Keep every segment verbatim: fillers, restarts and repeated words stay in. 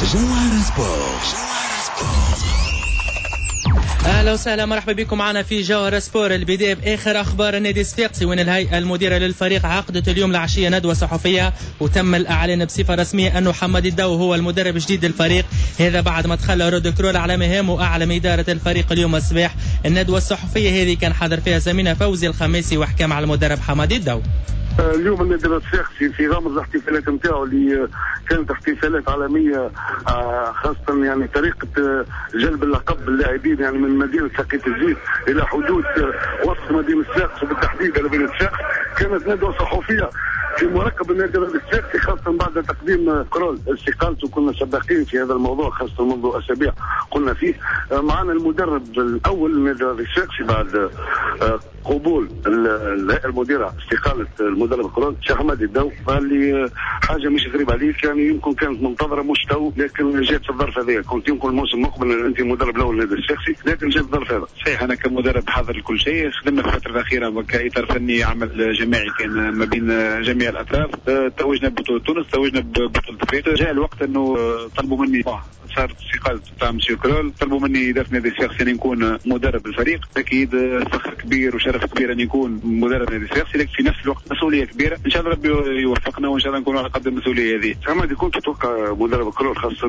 جوهر سبورت. اهلا وسهلا، مرحبا بكم معنا في جوهر سبور. البداية باخر اخبار النادي الصفاقسي، وين الهيئة المديرة للفريق عقدت اليوم العشية ندوة صحفية وتم الاعلان بصفة رسمية انه حماد الدو هو المدرب الجديد للفريق. هذا بعد ما تخلى رود كرول على مهام واعلم ادارة الفريق اليوم الصباح. الندوة الصحفية هذه كان حاضر فيها زميلنا فوزي الخميسي وحكى مع المدرب حماد الدو. اليوم النادي الصفاقسي في غمر الاحتفالات نتاعو اللي كانت احتفالات عالميه، خاصه يعني طريقه جلب اللقب للاعبين يعني من مدينه ساقية الزيت الى حدود وسط مدينه صفاقس وبالتحديد على مدينه صفاقس. كانت ندوه صحفيه في مركب النادي الصفاقسي، خاصه بعد تقديم كرول استقالته. كنا سباقين في هذا الموضوع خاصه منذ اسابيع قلنا فيه. معنا المدرب الاول للنادي الصفاقسي بعد قبول الهيئه المديره استقاله المدرب كرول شيخ حماد الدو. قال لي حاجه مش غريبه عليك، يعني يمكن كانت منتظره مش تو، لكن جات في الظرف هذا. كنت يمكن الموسم المقبل انت المدرب الاول للنادي الصفاقسي، لكن جات في الظرف هذا. صحيح، انا كمدرب حاضر لكل شيء. خدمنا في الفتره الاخيره كاطار فني، عمل جماعي كان ما بين جميع الاطراف. توجنا ببطوله تونس، توجنا ببطوله افريقيا. جاء الوقت انه طلبوا مني، صارت استقاله تاع مسيو كرول، طلبوا مني اداره النادي الصفاقسي ان نكون مدرب الفريق. اكيد فخر كبير وشرف كبير ان يكون مدرب النادي الصفاقسي، لكن في نفس الوقت مسؤوليه كبيره. ان شاء الله ربي يوفقنا وان شاء الله نكونوا على قد المسؤوليه هذه. حمادي، كنت تتوقع مدرب كرول خاصه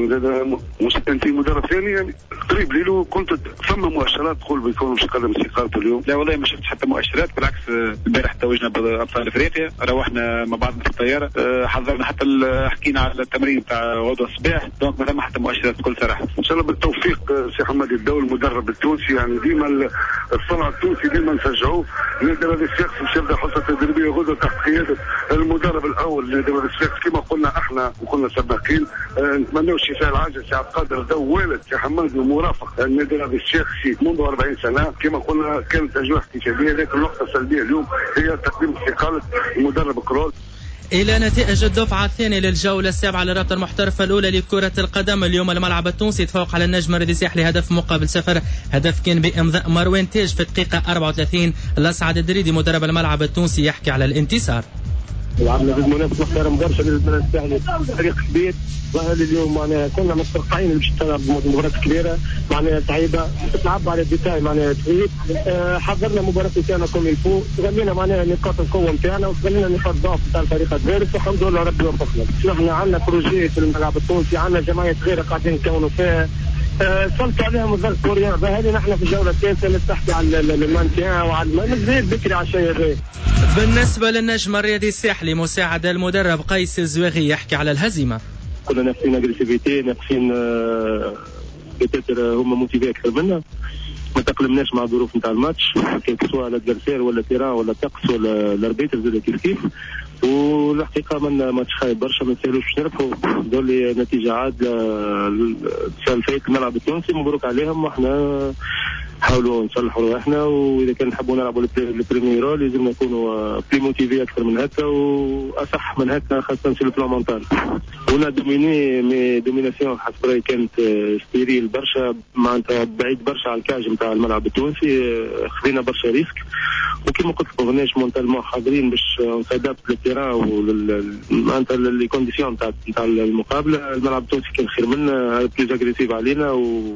مش انت مدرب ثاني يعني قريب ليلو، كنت ثم مؤشرات تقول بيكون مش قدم استقالته اليوم؟ لا والله ما شفتش حتى مؤشرات، بالعكس البارح توجنا بابطال افريقيا، روحنا مع بعضنا في الطياره، حضرنا حتى حكينا على التمرين تاع غدوه الصباح، دونك ما ثم حتى مؤشرات بكل صراحه. ان شاء الله بالتوفيق سي حماد الدو المدرب التونسي. يعني ديما الصنع التونسي ديما نشجعوه. النادي الصفاقسي باش يبدا حصه تدريبيه غدوه تحت قياده المدرب الاول للنادي الصفاقسي كما قلنا احنا وكنا سباقين. أه نتمنوا الشفاء العاجل سي عبد القادر الدو، والد سي حماد ومرافق النادي الصفاقسي منذ أربعين سنه. كما قلنا كانت اجواء احتفاليه، لكن النقطه السلبيه اليوم هي تقديم استقاله المدرب كرول. إلى نتائج الدفعة الثانية للجولة السابعة للرابطة المحترفة الأولى لكرة القدم. اليوم الملعب التونسي تفوق على النجم الرياضي الساحلي هدف مقابل صفر. هدف كان بإمضاء مروان تاج في الدقيقة أربعة وثلاثين. الأسعد الدريدي مدرب الملعب التونسي يحكي على الانتصار. لعبنا ضد منافس محترم برشا، لازم الساحلي فريق كبير. ظهر اليوم معناها كنا متوقعين باش تلعب مباراة كبيرة معناها صعيبة، تلعب على الدفاع معناها تغيب. أه حضرنا مباراة نتاعنا كوم يلفو، غنينا معناها نقاط القوة نتاعنا وغنينا نقاط ضعف نتاع الفريق الفارس، والحمد لله ربي وفقنا. نحن عندنا بروجي في الملعب التونسي، عندنا جمعية صغيرة قاعدين نكونوا فيها. سلطوا عليهم الظرف كوريا، فهذه نحن في الجولة الثالثة نستحكي على المانتيان وعلى المزيد بكري على الشيء هذا. بالنسبة للنجم الرياضي الساحلي مساعد المدرب قيس الزواغي يحكي على الهزيمة. كنا نافسين اجريسيفيتي، نافسين بتاتر هما موتيفي اكثر منا، ما تقلمناش مع الظروف نتاع الماتش، كان سواء الادفيرسير ولا تيران ولا الطقس ولا الاربيتر زاد كيف كيف. والحقيقه من ماتش خايب برشا، ما نسالوش باش نربحوا. دول نتيجه عادله السنه اللي فاتت الملعب التونسي، مبروك عليهم. واحنا نحاولوا نصلحوا رواحنا، واذا كان نحبوا نلعبوا البريمير رول لازم نكونوا بلي موتيفي اكثر من هكا واصح من هكا، خاصه في البلان مونتال. ونا دوميني مي دوميناسيون حسب رايي كانت ستيريل برشا، معناتها بعيد برشا على الكاج نتاع الملعب التونسي. خذينا برشا ريسك، وكما قلت لكم ماناش مونتالمون حاضرين باش نتادابت للتيران ومعناتها لي كونديسيون نتاع نتاع المقابله. الملعب التونسي كان خير منا، بلوز اغريسيف علينا، و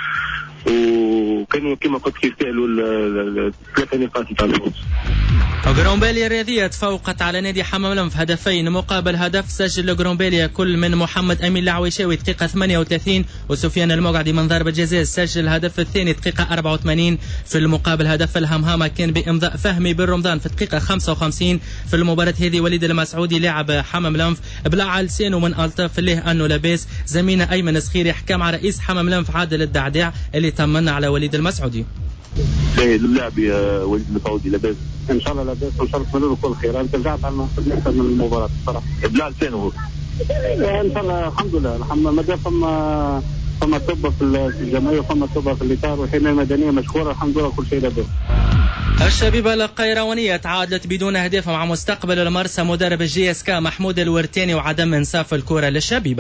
وكانوا كما قلت يستاهلوا الثلاثه نقاط نتاع الفوز. غرومبيليا الرياضية تفوقت على نادي حمام لنف هدفين مقابل هدف. سجل غرومبيليا كل من محمد أمين العويشاوي دقيقة ثمانية وثلاثين وسفيان المقعدي من ضربة جزاء. سجل الهدف الثاني دقيقة أربعة وثمانين. في المقابل هدف الهمهامة كان بإمضاء فهمي بن رمضان في الدقيقة خمسة وخمسين. في المباراة هذه وليد المسعودي لاعب حمام لنف بلع لسانه من ألطف الله أنه لاباس. زميلنا أيمن سخيري حكى مع رئيس حمام لنف عادل الدعداع اللي طمنا على وليد المسعودي. اللاعب يا وليد المسعودي لاباس ان شاء الله، لاباس وان شاء الله نتمنى له كل خير. انت رجعت على اكثر من المباراه الصراحه بلع لسانه ان شاء الله. الحمد لله الحمد لله، ما دام فما فما توبه في الجمعيه وفما توبه في الاطار والحمايه المدنيه مشكوره، الحمد لله كل شيء لاباس. الشبيبة القيروانية تعادلت بدون أهداف مع مستقبل المرسى مدرب الجي اس كا محمود الورتاني وعدم انصاف الكرة للشبيبة.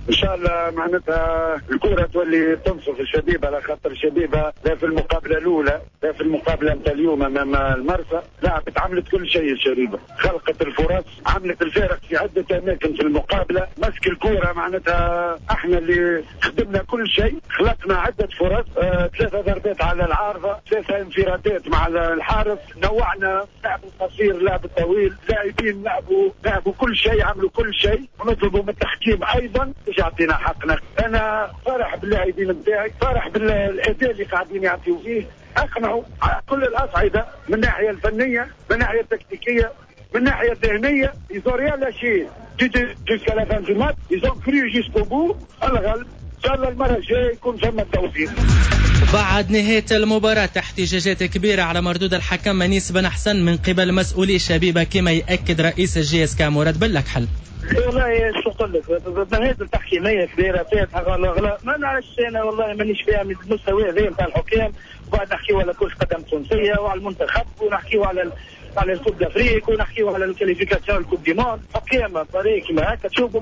ان شاء الله معناتها الكره تولي تنصف الشبيبه، على خاطر الشبيبه لا في المقابله الاولى لا في المقابله نتاع اليوم امام المرسى لعبت، عملت كل شيء الشبيبه، خلقت الفرص، عملت الفارق في عده اماكن في المقابله، مسك الكره معناتها احنا اللي خدمنا كل شيء، خلقنا عده فرص، آه، ثلاثه ضربات على العارضه، ثلاثه انفرادات مع الحارس، نوعنا لعب القصير لعب الطويل، لاعبين لعبوا لعبوا كل شيء، عملوا كل شيء، ونطلبوا من التحكيم ايضا باش يعطينا حقنا. انا فرح باللاعبين بتاعي، فرح بالاداء اللي قاعدين يعطيوا فيه، اقنعوا على كل الاصعده، من الناحيه الفنيه، من الناحيه التكتيكيه، من الناحيه الذهنيه، ils ont rien lâché jusqu'à la fin du match, ils ont cru jusqu'au bout. الغالب ان شاء الله المره الجايه يكون ثم التوفيق. بعد نهاية المباراة احتجاجات كبيرة على مردود الحكم منيس بن حسن من قبل مسؤولي الشبيبة، كما يأكد رئيس الجي اس كا مراد بلكحل. والله شو نقول لك، مهازل تحكيميه كبيره فاتحه غلط، ما نعرفش انا والله مانيش فاهم من المستوى هذا نتاع الحكام، وبعد نحكيو على كرة قدم تونسيه وعلى المنتخب، ونحكيو على على الكوب دافريك، ونحكيو على الكاليفيكاسيون الكوب دي موند، حكام طريق كيما هكا تشوفوا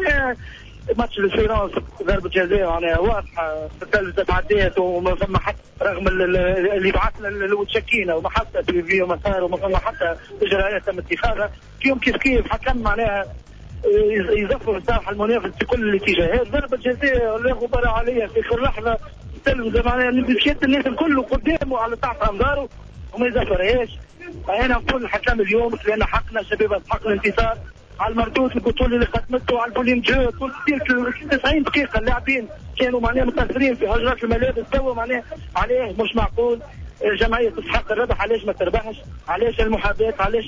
ماتش الفيرونس ضربة جزاء معناها واضحة، ثلاث تعديات وما فما حتى رغم اللي بعثنا المتشكينا وما حتى تلفزيون مسار وما فما حتى إجراءات تم اتخاذها، كيف كيف كيف حكم معناها يزفر الساحة المنافس في كل الاتجاهات، ضربة جزاء لا غبار عليها في كل لحظة، تلفز معناها مشيت الناس الكل قدامه على تحت أنظاره وما يزفرهاش. أنا نقول الحكم اليوم لأن حقنا شباب حق الانتصار على المردود البطولي اللي قدمته على البوليم جو طول تسعين دقيقه، اللاعبين كانوا معناها متاثرين في هجرات الملابس، توا معناها عليه مش معقول جمعيه تستحق الربح، علاش ما تربحش؟ علاش المحاباه؟ علاش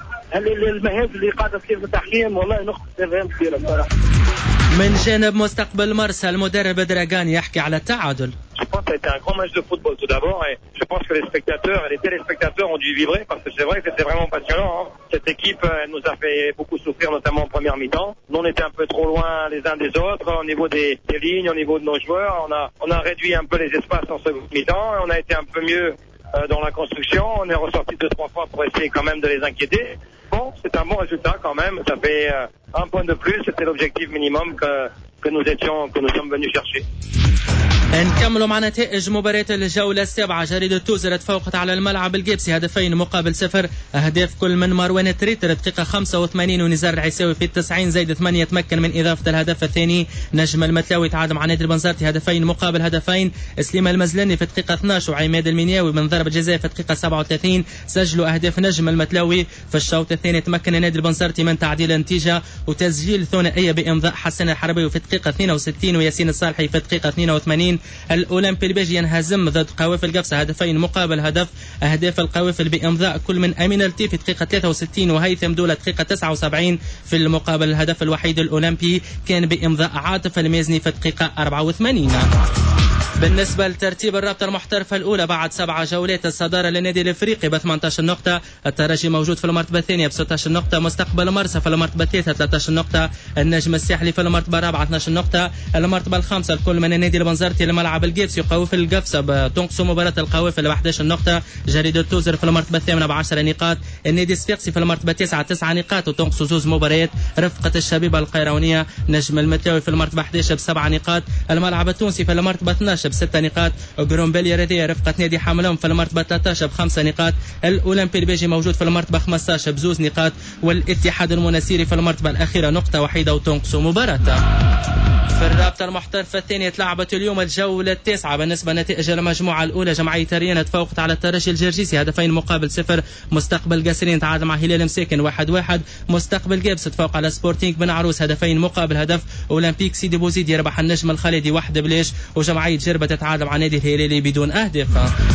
المهازل اللي قاعده تصير في التحكيم؟ والله نقطه استفهام كبيره بصراحه. من جانب مستقبل مرسى المدرب دراغان يحكي على التعادل. Je pense que ça a été un grand match de football tout d'abord, et je pense que les spectateurs et les téléspectateurs ont dû vibrer parce que c'est vrai que c'était vraiment passionnant. Hein. Cette équipe elle nous a fait beaucoup souffrir, notamment en première mi-temps. Nous on était un peu trop loin les uns des autres au niveau des, des lignes, au niveau de nos joueurs. On a, on a réduit un peu les espaces en seconde mi-temps. On a été un peu mieux euh, dans la construction. On est ressorti deux trois fois pour essayer quand même de les inquiéter. Bon, c'est un bon résultat quand même. Ça fait euh, un point de plus. C'était l'objectif minimum que que nous étions, que nous sommes venus chercher. نكملوا مع نتائج مباراة الجولة السابعة. جريدة توزر تفوقت على الملعب الجيبسي هدفين مقابل صفر، أهداف كل من مروان تريتر دقيقة خمسة وثمانين ونزار العيساوي في التسعين زائد ثمانية تمكن من إضافة الهدف الثاني. نجم المتلاوي تعادل مع نادي البنزرتي هدفين مقابل هدفين. سليم المزلاني في الدقيقة اثني عشر وعماد المنياوي من ضربة جزاء في الدقيقة سبعة وثلاثين سجلوا أهداف. نجم المتلاوي في الشوط الثاني تمكن نادي البنزرتي من تعديل النتيجة وتسجيل ثنائية بإمضاء حسن الحربي في الدقيقة اثنين وستين وياسين الصالحي في الدقيقة اثنين وثمانين. الأولمبي البيجي ينهزم ضد قوافل قفصة هدفين مقابل هدف. أهداف القوافل بإمضاء كل من أمين التي في دقيقة ثلاثة وستين وهيثم دولة دقيقة تسعة وسبعين في المقابل. الهدف الوحيد الأولمبي كان بإمضاء عاطف الميزني في الدقيقة أربعة وثمانين. بالنسبة لترتيب الرابطة المحترفة الأولى بعد سبعة جولات، الصدارة للنادي الإفريقي ب ثمانية عشر نقطة، الترجي موجود في المرتبة الثانية ب ستة عشر نقطة، مستقبل مرسى في المرتبة الثالثة ثلاثة عشر نقطة، النجم الساحلي في المرتبة الرابعة اثني عشر نقطة، المرتبة الخامسة الكل من النادي البنزرتي لملعب الجيبسي قوافل القفصة تنقص مباراة القوافل ب أحد عشر نقطة، جريدة توزر في المرتبة الثامنة ب عشر نقاط، النادي الصفاقسي في المرتبة التاسعة تسعة نقاط وتنقص زوز مباريات، رفقة الشبيبة القيروانية نجم المتلاوي في المرتبة أحد عشر بسبع نقاط، الملعب التونسي في المرتبة اثني عشر بست نقاط، غرومبيليا رياضية رفقة نادي حملهم في المرتبة ثلاثة عشر بخمس نقاط، الأولمبي البيجي موجود في المرتبة خمسة عشر بزوز نقاط، والاتحاد المناسيري في المرتبة الأخيرة نقطة وحيدة وتنقص مباراة. في الرابطة المحترفة الثانية تلعبت اليوم الجولة التاسعة. بالنسبة لنتائج المجموعة الأولى، جمعية ريانة تفوقت على الترجي الجرجيسي هدفين مقابل صفر، مستقبل قاسرين تعادل مع هلال مساكن واحد واحد، مستقبل جابس تفوق على سبورتينغ بن عروس هدفين مقابل هدف، أولمبيك سيدي بوزيد يربح النجم الخالدي واحد بليش، وجمعية جربة تتعادل مع نادي الهلالي بدون أهداف.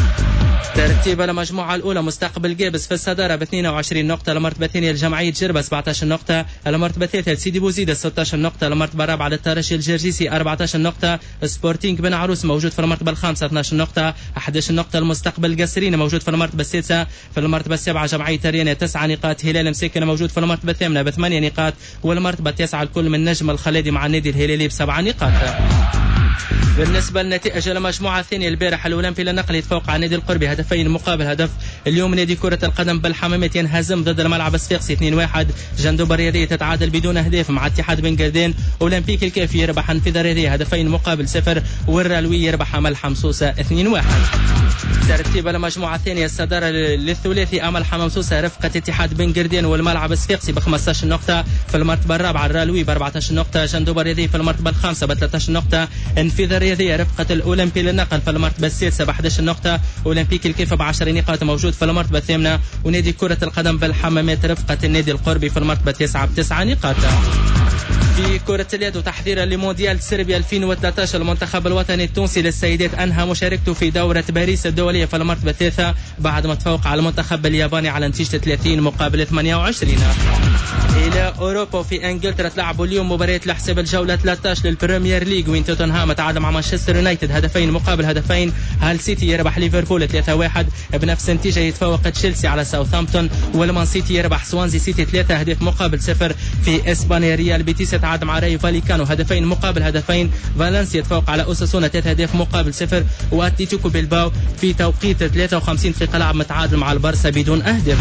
ترتيب المجموعة الأولى، مستقبل جابس في الصدارة ب اثنين وعشرين نقطة، المرتبة الثانية لجمعية جربة سبعة عشر نقطة، المرتبة الثالثة لسيدي بوزيد ستة عشر نقطة، المرتبة الرابعة للترجي الجرجيسي أربعة عشر نقطة، سبورتينغ بن عروس موجود في المرتبة الخامسة اثني عشر نقطة، أحد عشر نقطة، المستقبل قاسرين موجود في المرتبة السادسة، في المرتبة السابعة جمعية ريانة تسع نقاط، هلال مساكن موجود في المرتبة الثامنة بثمانية نقاط، والمرتبة التاسعة الكل من نجم الخلادي مع النادي الهلالي بسبع نقاط. بالنسبة لنتائج المجموعة الثانية البارح الأولمبي للنقل يتفوق على نادي القربي هدفين مقابل هدف. اليوم نادي كرة القدم بالحمامات ينهزم ضد الملعب الصفاقسي اثنين واحد. جندوب الرياضية تتعادل بدون أهداف مع اتحاد بن قردان. أولمبيك الكافي يربح نفيذ الرياضية هدفين مقابل صفر. والرالوي يربح أمل حمصوصة اثنين واحد. ترتيب المجموعة الثانية الصدارة للثلاثي أمل حمصوصة رفقة اتحاد بن قردان والملعب الصفاقسي ب خمسة عشر نقطة. في المرتبة الرابعة الرالوي ب أربعة عشر نقطة. جندوب الرياضية في المرتبة الخامسة ب ثلاثة عشر نقطة. نفيذ الرياضية رفقة الأولمبي للنقل في المرتبة السادسة ب أحد عشر نقطة. أولمبيك الكيف ب عشر نقاط موجود في المرتبة الثامنة. ونادي كرة القدم بالحمامات رفقة النادي القربي في المرتبة التاسعة بتسعة نقاط. في كرة اليد وتحضيرا لمونديال سربيا ألفين وثلاثة عشر المنتخب الوطني التونسي للسيدات أنهى مشاركته في دورة باريس الدولية في المرتبة الثالثة بعد ما تفوق على المنتخب الياباني على نتيجة ثلاثين مقابل ثمانية وعشرين. إلى أوروبا في إنجلترا تلعبوا اليوم مباراة لحساب الجولة ثلاثة عشر للبريمير ليج وين توتنهام تعادل مع مانشستر يونايتد هدفين مقابل هدفين. هال سيتي يربح ليفربول ثلاثة واحد. بنفس النتيجة يتفوق تشيلسي على ساوثهامبتون. والمان سيتي يربح سوانزي سيتي ثلاثة أهداف مقابل صفر. في إسبانيا ريال بيتيس تعادل مع رايو فاليكانو هدفين مقابل هدفين. فالنسيا يتفوق على أوساسونا ثلاثة أهداف مقابل صفر. وأتلتيكو بيلباو في توقيت ثلاثة وخمسين دقيقة لعب متعادل مع البارسا بدون أهداف.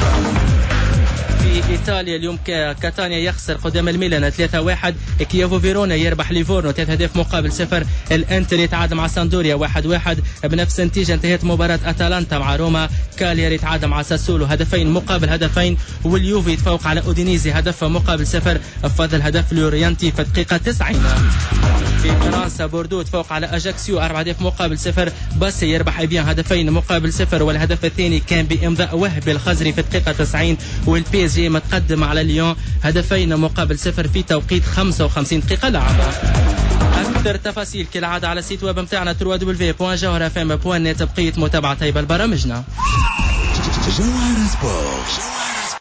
في إيطاليا اليوم كاتانيا يخسر قدام الميلان ثلاثة واحد. كيافو فيرونا يربح ليفورنو ثلاثة أهداف مقابل صفر. الانتر يتعادل مع ساندوريا واحد واحد. بنفس النتيجة انتهت مباراة أتلانتا مع روما. كالياري يتعادل مع ساسولو هدفين مقابل هدفين. واليوفي يتفوق على أودينيزي هدف مقابل صفر. فضل هدف لوريانتي في الدقيقة تسعين. في فرنسا بوردو تفوق على أجاكسيو أربعة أهداف مقابل صفر. بس يربح إبيان هدفين مقابل صفر. والهدف الثاني كان بإمضاء وهبي الخزري في الدقيقة تسعين. والبي اس جي متقدم على ليون هدفين مقابل صفر في توقيت خمسة وخمسين دقيقة لعبة. أكثر تفاصيل كالعادة على السيت ويب متاعنا دبليو دبليو دبليو دوت جوهرة اف ام دوت نت. بقية متابعة طيبة البرامجنا. جوهرة سبورت.